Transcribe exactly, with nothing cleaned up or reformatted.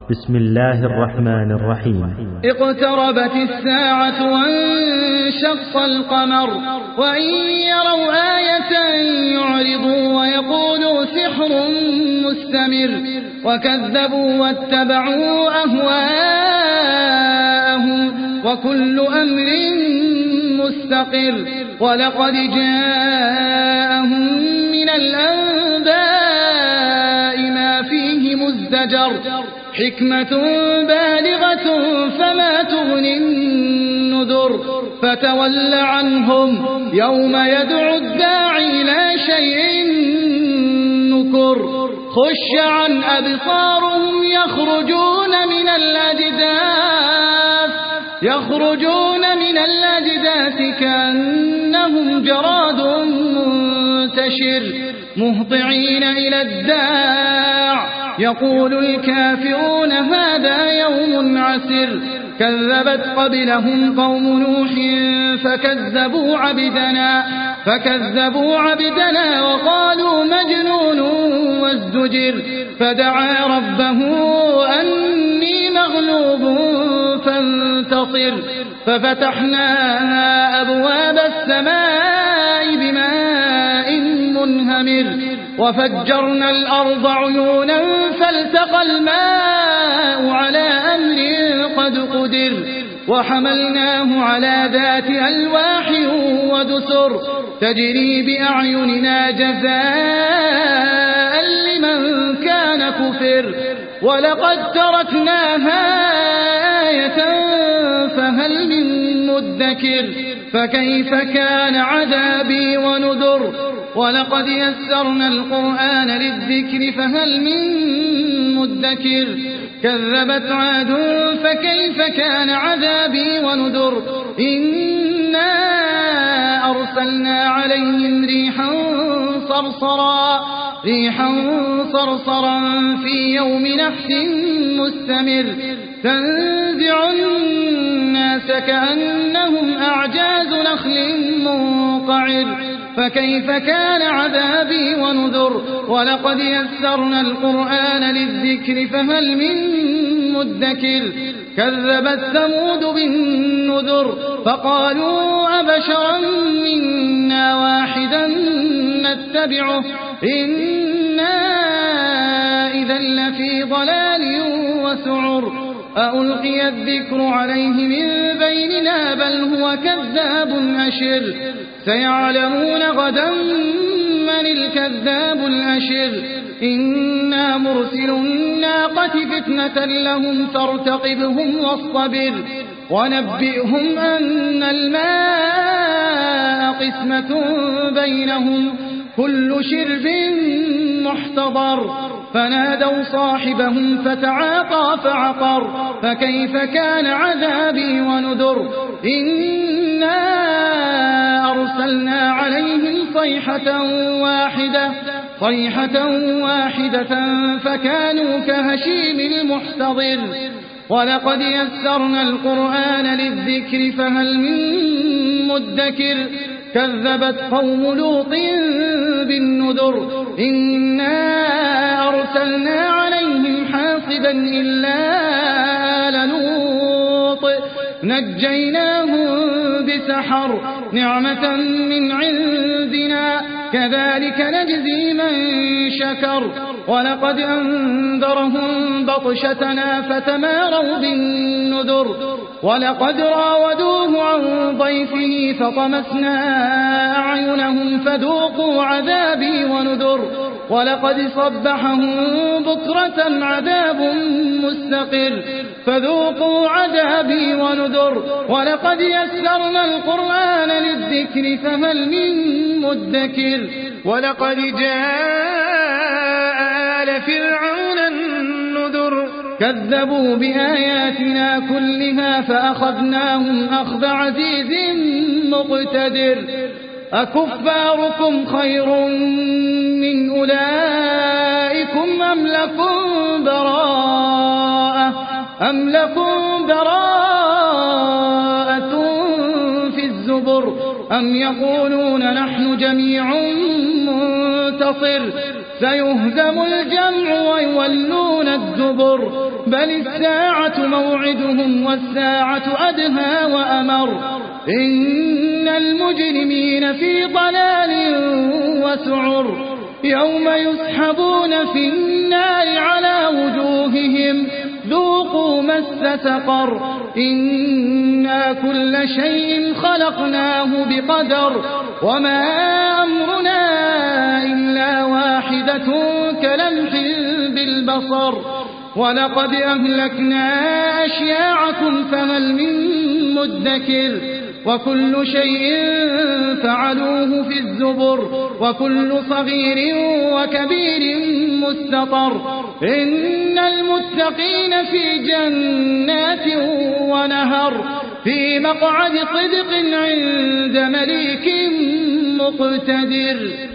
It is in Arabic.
بسم الله الرحمن الرحيم. اقتربت الساعة وانشق القمر وإن يروا آية يعرضوا ويقولوا سحر مستمر وكذبوا واتبعوا أهواءهم وكل أمر مستقر ولقد جاءهم من الأنباء ما فيه مزدجر حكمة بالغة فما تغني النذر فتول عنهم يوم يدعو الداعي إلى شيء نكر خش عن أبصارهم يخرجون من الأجداث يخرجون من الأجداث كأنهم جراد منتشر مهطعين إلى الداع يقول الكافرون هذا يوم عسر كذبت قبلهم قوم نوح فكذبوا عبدنا فكذبوا عبدنا وقالوا مجنون وازدجر فدعا ربه أني مغلوب فانتصر ففتحنا أبواب السماء بماء منهمر وفجرنا الأرض عيونا فالتقى الماء على أمر قد قدر وحملناه على ذات ألواح ودسر تجري بأعيننا جزاء لمن كان كفر ولقد تركناها آية فهل من مدكر فكيف كان عذابي ونذر ولقد يسرنا القرآن للذكر فهل من مدكر كذبت عاد فكيف كان عذابي ونذر إنا أرسلنا عليهم ريحا صرصرا ريحا صرصرا في يوم نحس مستمر تنزع الناس كأنهم أعجاز نخل منقعر فكيف كان عذابي ونذر ولقد يسرنا القرآن للذكر فهل من مدكر كذبت ثمود بالنذر فقالوا أبشرا منا واحدا نتبعه إنا إذا لفي ضلال وسعر ألقي الذكر عليه من بيننا بل هو كذاب أشر سيعلمون غدا من الكذاب الأشر إنا مرسل الناقة فتنة لهم فارتقبهم واصطبر ونبئهم أن الماء قسمة بينهم كل شرب محتضر فنادوا صاحبهم فتعاطى فعقر فكيف كان عذابي ونذر إنا أرسلنا عليهم صيحة واحدة صيحة واحدة فكانوا كهشيم المحتضر ولقد يسرنا القرآن للذكر فهل من مدكر كذبت قوم لوط بالنذر إنا أرسلنا عليهم حاصبا إلا آل لوط نجيناهم بسحر نعمة من عندنا كذلك نجزي من شكر ولقد أنذرهم بطشتنا فتماروا بالنذر ولقد راودوه عن ضيفه فطمسنا أعينهم فذوقوا عذابي ونذر ولقد صبحهم بكرة عذاب مستقر فذوقوا عذابي ونذر ولقد يسرنا القرآن للذكر فهل من مدكر ولقد جاء آل فرعون النذر كذبوا بآياتنا كلها فأخذناهم أخذ عزيز مقتدر أكفاركم خير من أولئكم أم لكم براءة أم لكم براءة في الزبر أم يقولون نحن جميع منتصر سيهزم الجمع ويولون الدبر بل الساعة موعدهم والساعة أدهى وأمر إن المجرمين في ضلال وسعر يوم يسحبون في النار على وجوههم ذوقوا مس سقر إنا كل شيء خلقناه بقدر وما أمرنا إلا واحدة كلمح بالبصر ولقد أهلكنا أشياعكم فهل من مدكر وكل شيء فعلوه في الزبر وكل صغير وكبير مستطر إن المتقين في جنات ونهر في مقعد صدق عند مليك مقتدر.